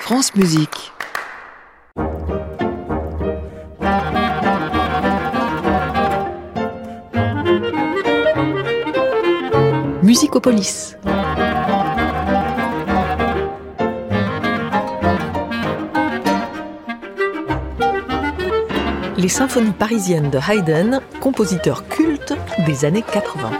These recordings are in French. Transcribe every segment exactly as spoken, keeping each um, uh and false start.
France Musique. Musicopolis. Les symphonies parisiennes de Haydn, compositeur culte des années quatre-vingts.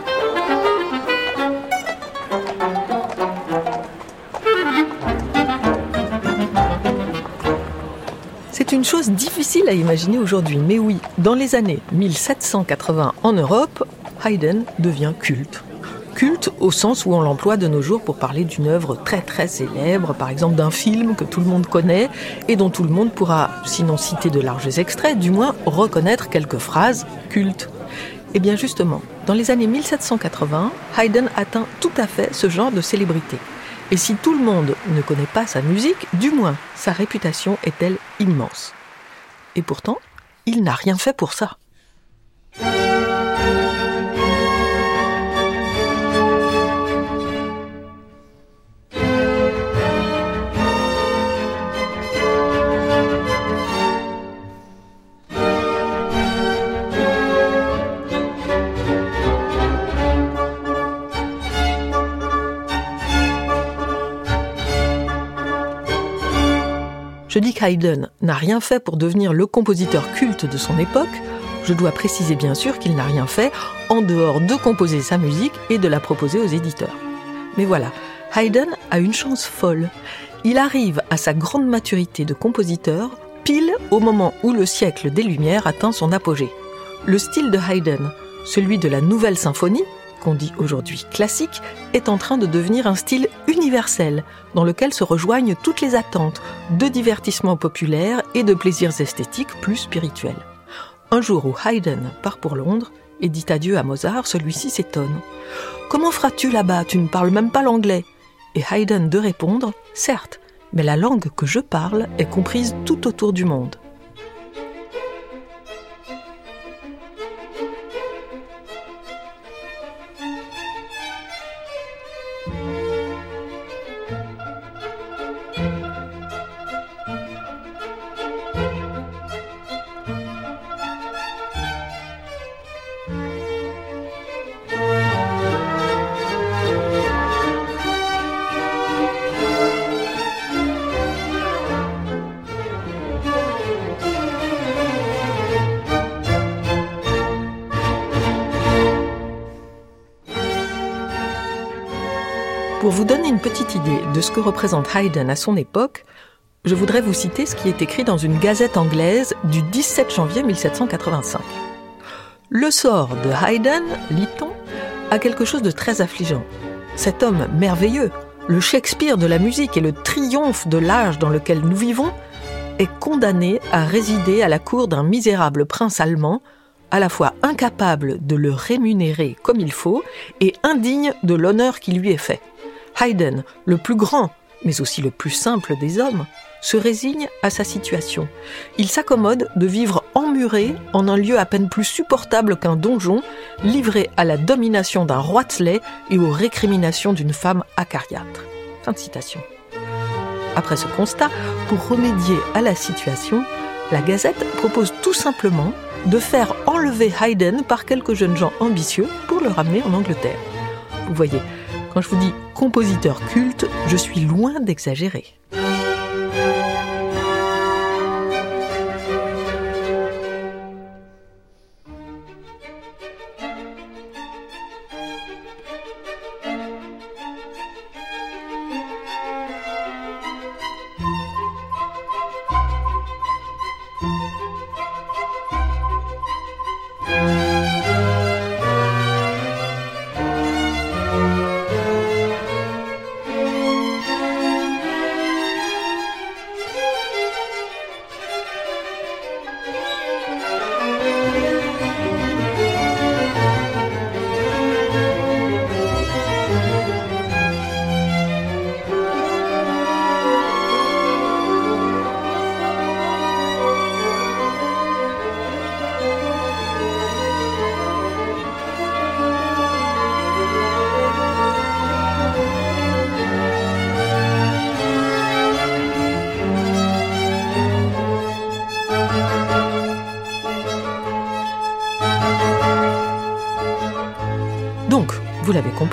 C'est une chose difficile à imaginer aujourd'hui, mais oui, dans les années mille sept cent quatre-vingts en Europe, Haydn devient culte. Culte au sens où on l'emploie de nos jours pour parler d'une œuvre très très célèbre, par exemple d'un film que tout le monde connaît et dont tout le monde pourra, sinon citer de larges extraits, du moins reconnaître quelques phrases cultes. Et bien justement, dans les années mille sept cent quatre-vingts, Haydn atteint tout à fait ce genre de célébrité. Et si tout le monde ne connaît pas sa musique, du moins sa réputation est-elle immense. Et pourtant, il n'a rien fait pour ça. Je dis qu'Haydn n'a rien fait pour devenir le compositeur culte de son époque. Je dois préciser bien sûr qu'il n'a rien fait en dehors de composer sa musique et de la proposer aux éditeurs. Mais voilà, Haydn a une chance folle. Il arrive à sa grande maturité de compositeur pile au moment où le siècle des Lumières atteint son apogée. Le style de Haydn, celui de la nouvelle symphonie, qu'on dit aujourd'hui classique, est en train de devenir un style universel, dans lequel se rejoignent toutes les attentes de divertissement populaire et de plaisirs esthétiques plus spirituels. Un jour où Haydn part pour Londres et dit adieu à Mozart, celui-ci s'étonne. « Comment feras-tu là-bas ? Tu ne parles même pas l'anglais ?» Et Haydn de répondre « Certes, mais la langue que je parle est comprise tout autour du monde. » Pour vous donner une petite idée de ce que représente Haydn à son époque, je voudrais vous citer ce qui est écrit dans une gazette anglaise du dix-sept janvier mille sept cent quatre-vingt-cinq. « Le sort de Haydn, lit-on, a quelque chose de très affligeant. Cet homme merveilleux, le Shakespeare de la musique et le triomphe de l'âge dans lequel nous vivons, est condamné à résider à la cour d'un misérable prince allemand, à la fois incapable de le rémunérer comme il faut et indigne de l'honneur qui lui est fait. Haydn, le plus grand, mais aussi le plus simple des hommes, se résigne à sa situation. Il s'accommode de vivre emmuré en un lieu à peine plus supportable qu'un donjon, livré à la domination d'un roitelet et aux récriminations d'une femme acariâtre. » Fin de citation. Après ce constat, pour remédier à la situation, la Gazette propose tout simplement de faire enlever Haydn par quelques jeunes gens ambitieux pour le ramener en Angleterre. Vous voyez, quand je vous dis compositeur culte, je suis loin d'exagérer.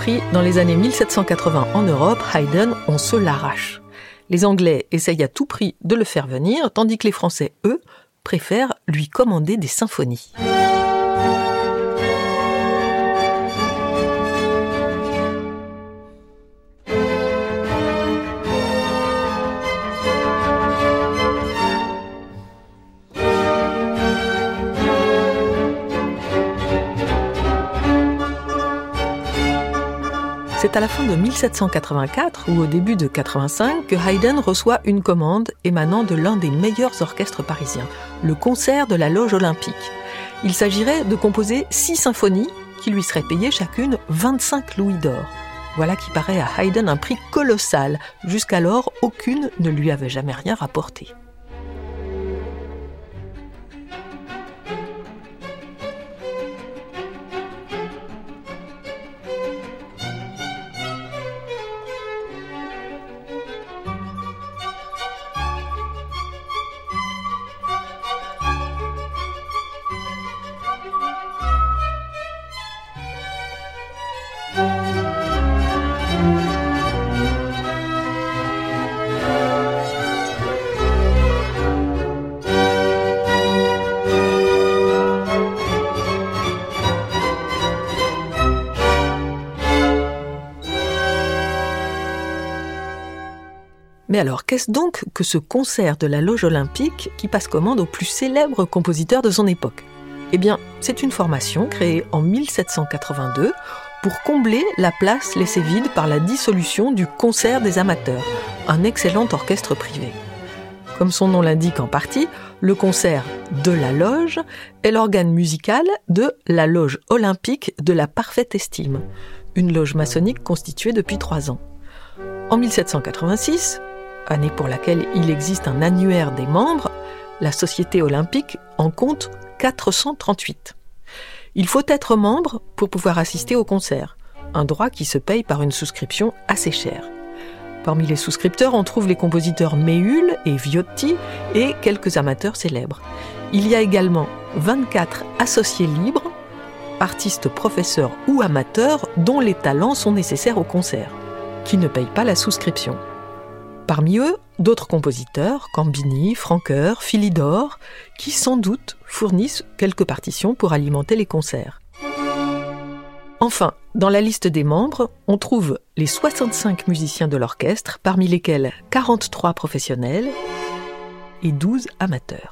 compris, dans les années mille sept cent quatre-vingts en Europe, Haydn, on se l'arrache. Les Anglais essayent à tout prix de le faire venir, tandis que les Français, eux, préfèrent lui commander des symphonies. C'est à la fin de mille sept cent quatre-vingt-quatre ou au début de quatre-vingt-cinq que Haydn reçoit une commande émanant de l'un des meilleurs orchestres parisiens, le concert de la Loge Olympique. Il s'agirait de composer six symphonies qui lui seraient payées chacune vingt-cinq louis d'or. Voilà qui paraît à Haydn un prix colossal. Jusqu'alors, aucune ne lui avait jamais rien rapporté. Mais alors, qu'est-ce donc que ce concert de la Loge Olympique qui passe commande au plus célèbre compositeur de son époque ? Eh bien, c'est une formation créée en mille sept cent quatre-vingt-deux pour combler la place laissée vide par la dissolution du Concert des amateurs, un excellent orchestre privé. Comme son nom l'indique en partie, le concert de la Loge est l'organe musical de la Loge Olympique de la Parfaite Estime, une loge maçonnique constituée depuis trois ans. En mille sept cent quatre-vingt-six, année pour laquelle il existe un annuaire des membres, la Société olympique en compte quatre cent trente-huit. Il faut être membre pour pouvoir assister au concert, un droit qui se paye par une souscription assez chère. Parmi les souscripteurs, on trouve les compositeurs Méhul et Viotti et quelques amateurs célèbres. Il y a également vingt-quatre associés libres, artistes, professeurs ou amateurs dont les talents sont nécessaires au concert, qui ne payent pas la souscription. Parmi eux, d'autres compositeurs, Cambini, Francoeur, Philidor, qui sans doute fournissent quelques partitions pour alimenter les concerts. Enfin, dans la liste des membres, on trouve les soixante-cinq musiciens de l'orchestre, parmi lesquels quarante-trois professionnels et douze amateurs.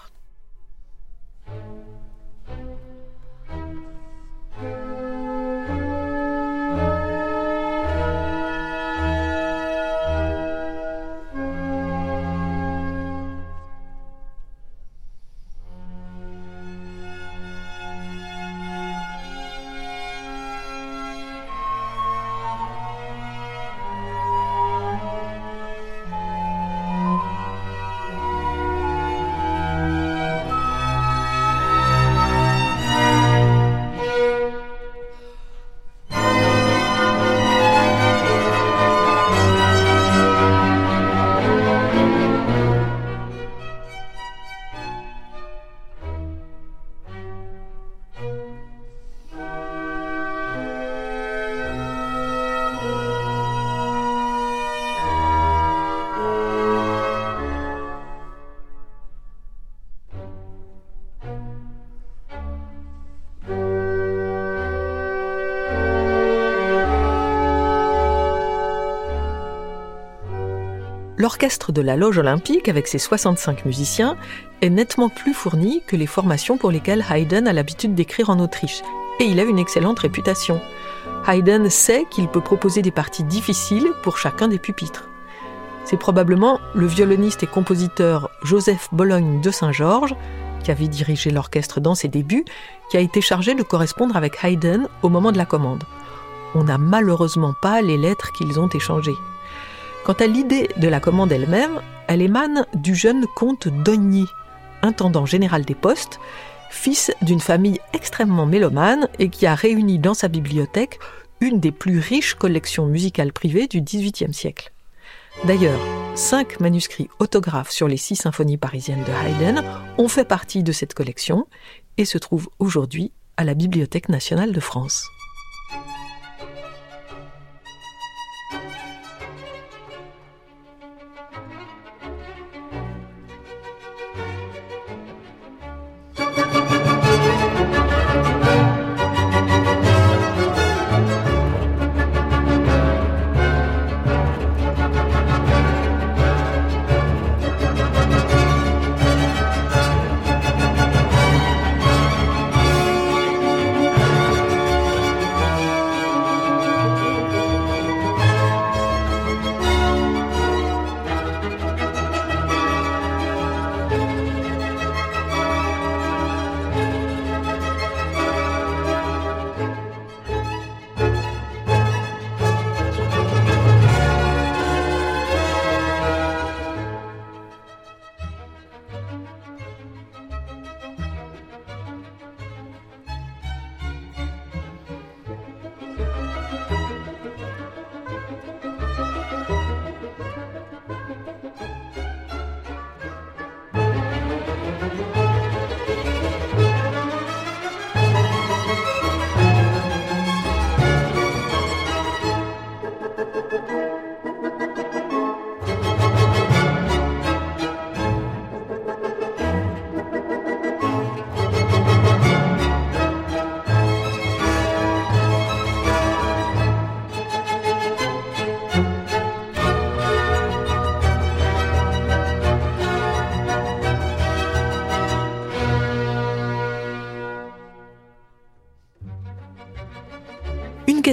L'orchestre de la Loge Olympique, avec ses soixante-cinq musiciens, est nettement plus fourni que les formations pour lesquelles Haydn a l'habitude d'écrire en Autriche, et il a une excellente réputation. Haydn sait qu'il peut proposer des parties difficiles pour chacun des pupitres. C'est probablement le violoniste et compositeur Joseph Bologne de Saint-Georges, qui avait dirigé l'orchestre dans ses débuts, qui a été chargé de correspondre avec Haydn au moment de la commande. On n'a malheureusement pas les lettres qu'ils ont échangées. Quant à l'idée de la commande elle-même, elle émane du jeune comte d'Ogny, intendant général des postes, fils d'une famille extrêmement mélomane et qui a réuni dans sa bibliothèque une des plus riches collections musicales privées du dix-huitième siècle. D'ailleurs, cinq manuscrits autographes sur les six symphonies parisiennes de Haydn ont fait partie de cette collection et se trouvent aujourd'hui à la Bibliothèque nationale de France.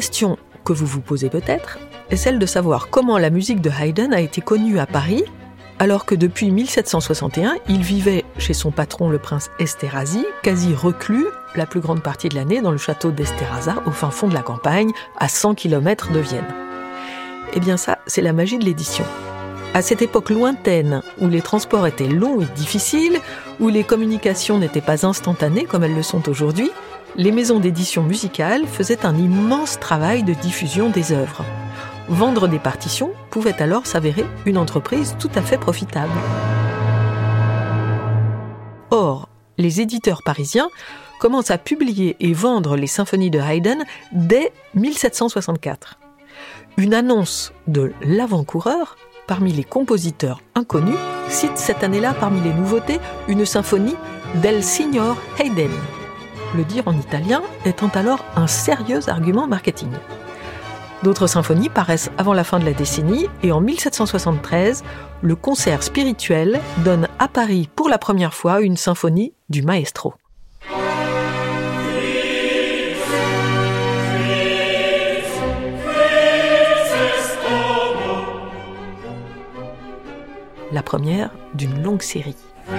question que vous vous posez peut-être est celle de savoir comment la musique de Haydn a été connue à Paris, alors que depuis mille sept cent soixante et un, il vivait chez son patron le prince Esterhazy, quasi reclus la plus grande partie de l'année dans le château d'Esterháza, au fin fond de la campagne, à cent kilomètres de Vienne. Eh bien ça, c'est la magie de l'édition. À cette époque lointaine, où les transports étaient longs et difficiles, où les communications n'étaient pas instantanées comme elles le sont aujourd'hui, les maisons d'édition musicale faisaient un immense travail de diffusion des œuvres. Vendre des partitions pouvait alors s'avérer une entreprise tout à fait profitable. Or, les éditeurs parisiens commencent à publier et vendre les symphonies de Haydn dès mille sept cent soixante-quatre. Une annonce de l'avant-coureur, parmi les compositeurs inconnus, cite cette année-là parmi les nouveautés une symphonie del Signor Haydn. Le dire en italien étant alors un sérieux argument marketing. D'autres symphonies paraissent avant la fin de la décennie et en mille sept cent soixante-treize, le concert spirituel donne à Paris pour la première fois une symphonie du maestro. La première d'une longue série.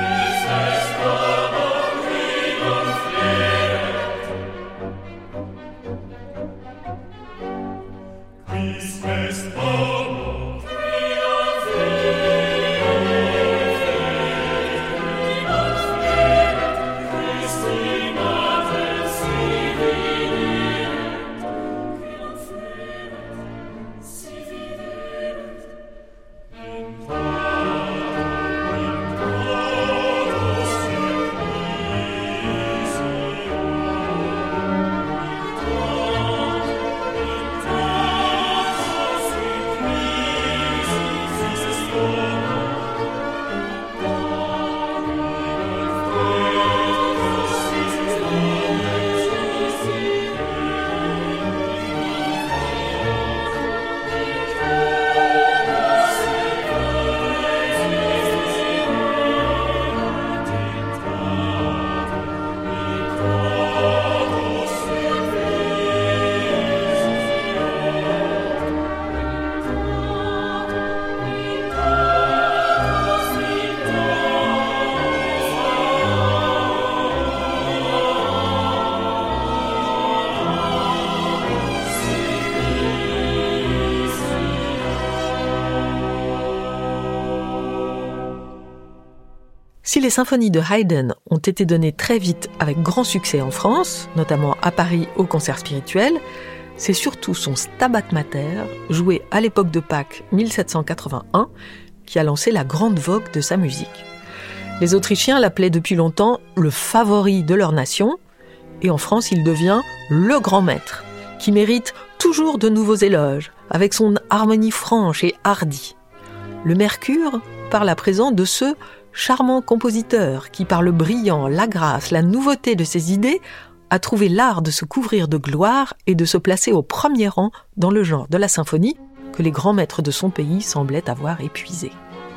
Si les symphonies de Haydn ont été données très vite avec grand succès en France, notamment à Paris au concert spirituel, c'est surtout son Stabat Mater, joué à l'époque de Pâques mille sept cent quatre-vingt-un, qui a lancé la grande vogue de sa musique. Les Autrichiens l'appelaient depuis longtemps le favori de leur nation, et en France il devient le grand maître, qui mérite toujours de nouveaux éloges, avec son harmonie franche et hardie. Le Mercure parle à présent de ce charmant compositeur qui, par le brillant, la grâce, la nouveauté de ses idées, a trouvé l'art de se couvrir de gloire et de se placer au premier rang dans le genre de la symphonie que les grands maîtres de son pays semblaient avoir épuisé.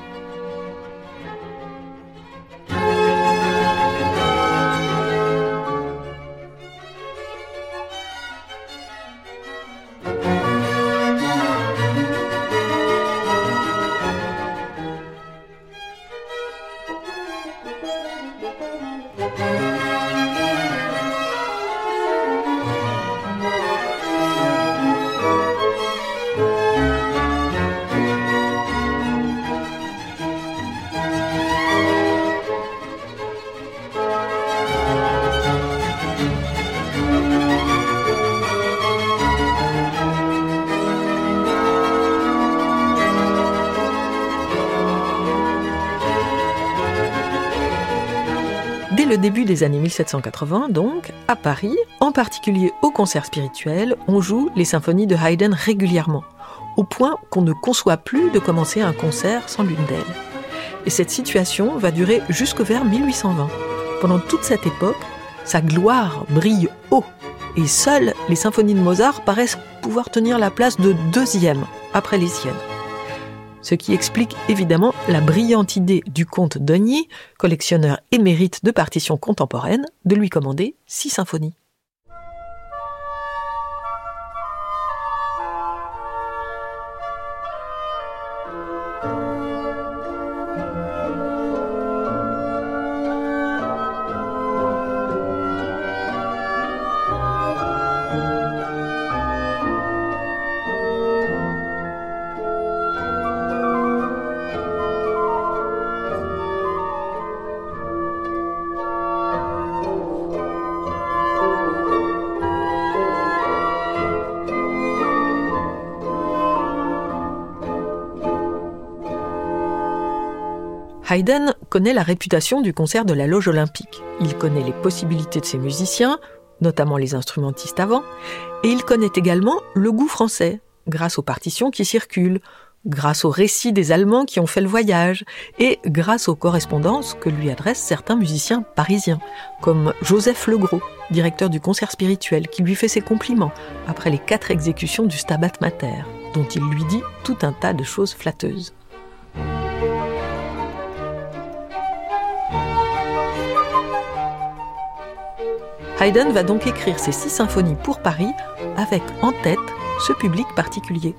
Dès le début des années mille sept cent quatre-vingts, donc, à Paris, en particulier au concert spirituel, on joue les symphonies de Haydn régulièrement, au point qu'on ne conçoit plus de commencer un concert sans l'une d'elles. Et cette situation va durer jusque vers mille huit cent vingt. Pendant toute cette époque, sa gloire brille haut, et seules les symphonies de Mozart paraissent pouvoir tenir la place de deuxième après les siennes. Ce qui explique évidemment la brillante idée du comte d'Ogny, collectionneur émérite de partitions contemporaines, de lui commander six symphonies. Haydn connaît la réputation du concert de la Loge olympique. Il connaît les possibilités de ses musiciens, notamment les instrumentistes avant, et il connaît également le goût français, grâce aux partitions qui circulent, grâce aux récits des Allemands qui ont fait le voyage, et grâce aux correspondances que lui adressent certains musiciens parisiens, comme Joseph Legros, directeur du concert spirituel, qui lui fait ses compliments après les quatre exécutions du Stabat Mater, dont il lui dit tout un tas de choses flatteuses. Haydn va donc écrire ses six symphonies pour Paris avec en tête ce public particulier.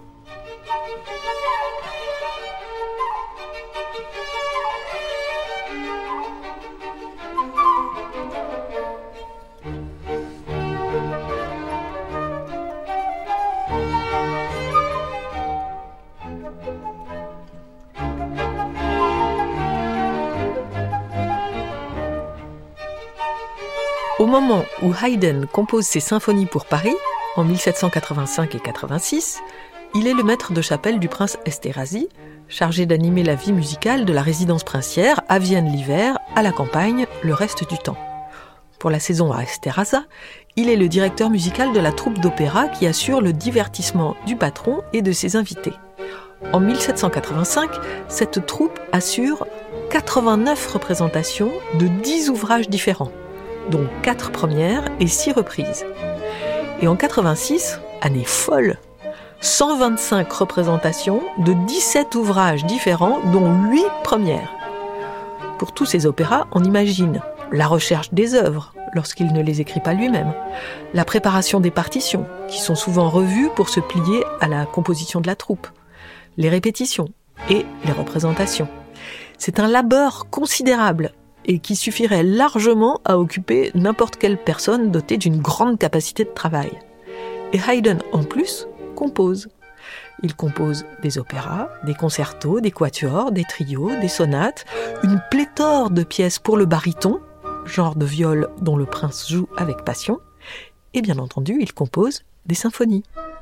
Au moment où Haydn compose ses symphonies pour Paris, en mille sept cent quatre-vingt-cinq et quatre-vingt-six, il est le maître de chapelle du prince Esterházy, chargé d'animer la vie musicale de la résidence princière à Vienne l'hiver, à la campagne le reste du temps. Pour la saison à Esterházy, il est le directeur musical de la troupe d'opéra qui assure le divertissement du patron et de ses invités. En mille sept cent quatre-vingt-cinq, cette troupe assure quatre-vingt-neuf représentations de dix ouvrages différents, dont quatre premières et six reprises. Et en quatre-vingt-six, année folle, cent vingt-cinq représentations de dix-sept ouvrages différents, dont huit premières. Pour tous ces opéras, on imagine la recherche des œuvres, lorsqu'il ne les écrit pas lui-même, la préparation des partitions, qui sont souvent revues pour se plier à la composition de la troupe, les répétitions et les représentations. C'est un labeur considérable et qui suffirait largement à occuper n'importe quelle personne dotée d'une grande capacité de travail. Et Haydn, en plus, compose. Il compose des opéras, des concertos, des quatuors, des trios, des sonates, une pléthore de pièces pour le baryton, genre de viole dont le prince joue avec passion, et bien entendu, il compose des symphonies.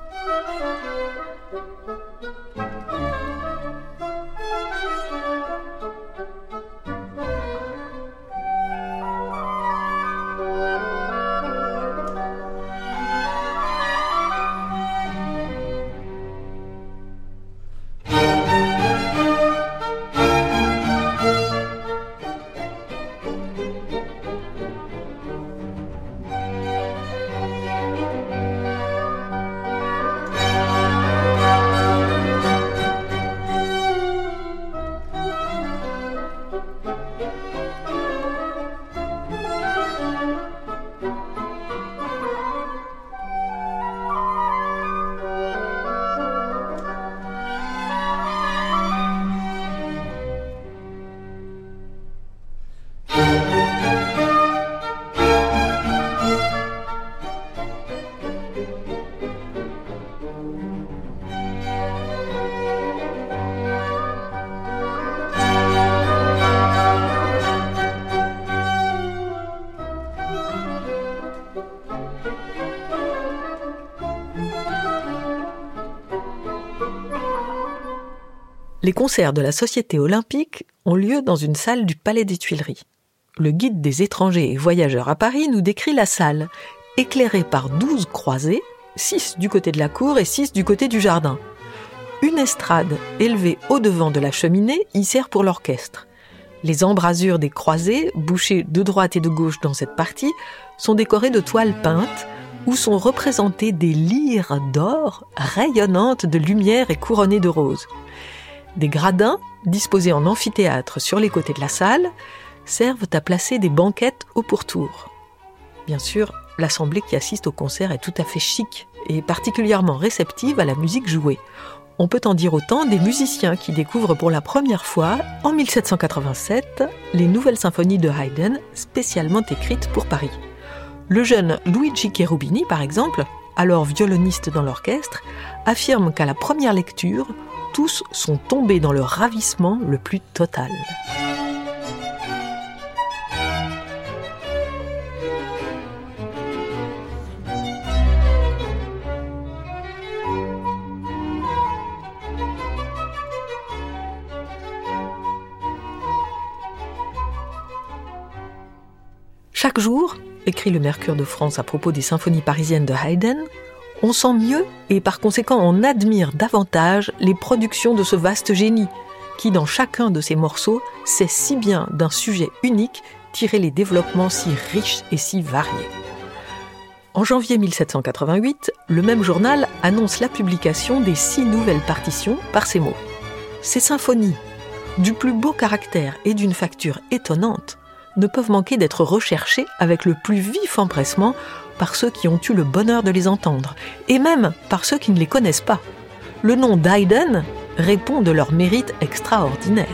Les concerts de la Société olympique ont lieu dans une salle du Palais des Tuileries. Le guide des étrangers et voyageurs à Paris nous décrit la salle, éclairée par douze croisées, six du côté de la cour et six du côté du jardin. Une estrade élevée au-devant de la cheminée y sert pour l'orchestre. Les embrasures des croisées, bouchées de droite et de gauche dans cette partie, sont décorées de toiles peintes où sont représentées des lyres d'or rayonnantes de lumière et couronnées de roses. Des gradins, disposés en amphithéâtre sur les côtés de la salle, servent à placer des banquettes au pourtour. Bien sûr, l'assemblée qui assiste au concert est tout à fait chic et particulièrement réceptive à la musique jouée. On peut en dire autant des musiciens qui découvrent pour la première fois, en mille sept cent quatre-vingt-sept, les nouvelles symphonies de Haydn spécialement écrites pour Paris. Le jeune Luigi Cherubini, par exemple, alors violoniste dans l'orchestre, affirme qu'à la première lecture, tous sont tombés dans le ravissement le plus total. Chaque jour, écrit le Mercure de France à propos des symphonies parisiennes de Haydn, on sent mieux et par conséquent on admire davantage les productions de ce vaste génie qui, dans chacun de ses morceaux, sait si bien d'un sujet unique tirer les développements si riches et si variés. En janvier mille sept cent quatre-vingt-huit, le même journal annonce la publication des six nouvelles partitions par ces mots. Ces symphonies, du plus beau caractère et d'une facture étonnante, ne peuvent manquer d'être recherchées avec le plus vif empressement par ceux qui ont eu le bonheur de les entendre, et même par ceux qui ne les connaissent pas. Le nom d'Haydn répond de leur mérite extraordinaire.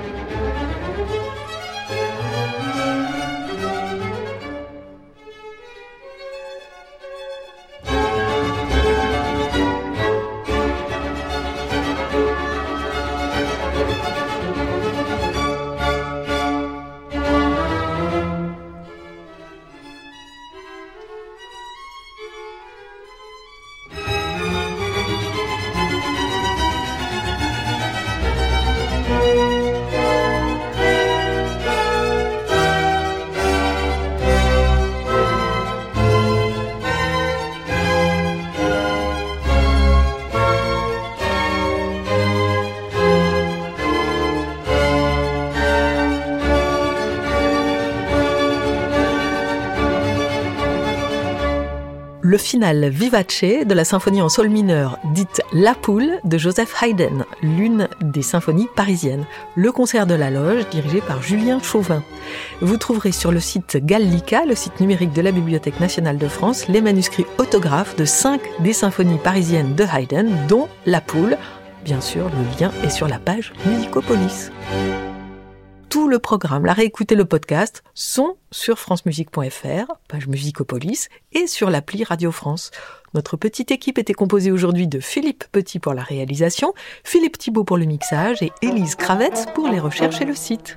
Le finale vivace de la symphonie en sol mineur, dite La Poule de Joseph Haydn, l'une des symphonies parisiennes. Le concert de la Loge, dirigé par Julien Chauvin. Vous trouverez sur le site Gallica, le site numérique de la Bibliothèque nationale de France, les manuscrits autographes de cinq des symphonies parisiennes de Haydn, dont La Poule. Bien sûr, le lien est sur la page Musicopolis. Tout le programme, la réécouter, le podcast sont sur francemusique point f r, page Musicopolis, et sur l'appli Radio France. Notre petite équipe était composée aujourd'hui de Philippe Petit pour la réalisation, Philippe Thibault pour le mixage et Élise Kravetz pour les recherches et le site.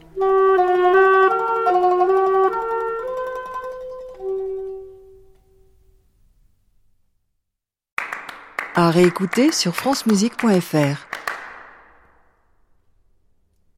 À réécouter sur francemusique point f r.